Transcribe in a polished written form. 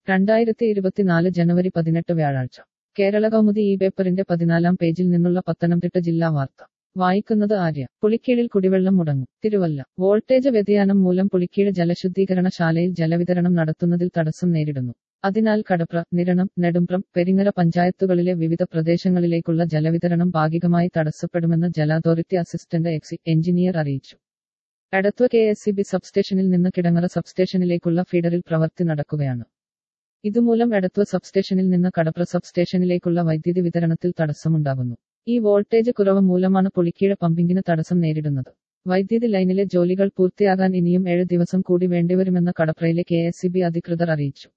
2024 ജനുവരി 18 വ്യാഴാഴ്ച കേരള കൗമുദി ഈ പേപ്പറിന്റെ 14-ാം പേജിൽ നിന്നുള്ള പത്തനംതിട്ട ജില്ലാ വാർത്ത വായിക്കുന്നത് ആര്യ. പുളിക്കീഴിൽ കുടിവെള്ളം മുടങ്ങും. തിരുവല്ല. വോൾട്ടേജ് വ്യതിയാനം മൂലം പുളിക്കീഴ് ജലശുദ്ധീകരണ ശാലയിൽ ജലവിതരണം നടത്തുന്നതിൽ തടസ്സം നേരിടുന്നു. അതിനാൽ കടപ്ര, നിരണം, നെടുമ്പ്രം, പെരിങ്ങര പഞ്ചായത്തുകളിലെ വിവിധ പ്രദേശങ്ങളിലേക്കുള്ള ജലവിതരണം ഭാഗികമായി തടസ്സപ്പെടുമെന്ന് ജല അതോറിറ്റി അസിസ്റ്റന്റ് എഞ്ചിനീയർ അറിയിച്ചു. എടത്വ KSEB സബ്സ്റ്റേഷനിൽ നിന്ന് കിടങ്ങറ സബ്സ്റ്റേഷനിലേക്കുള്ള ഫീഡറിൽ പ്രവൃത്തി നടക്കുകയാണ്. ഇതുമൂലം എടത്വ സബ്സ്റ്റേഷനിൽ നിന്ന് കടപ്ര സബ്സ്റ്റേഷനിലേക്കുള്ള വൈദ്യുതി വിതരണത്തിൽ തടസ്സമുണ്ടാകുന്നു. ഈ വോൾട്ടേജ് കുറവ് മൂലമാണ് പുളിക്കീഴ് പമ്പിങ്ങിന് തടസ്സം നേരിടുന്നത്. വൈദ്യുതി ലൈനിലെ ജോലികൾ പൂർത്തിയാകാൻ ഇനിയും 7 ദിവസം കൂടി വേണ്ടിവരുമെന്ന് കടപ്രയിലെ KSEB അധികൃതർ അറിയിച്ചു.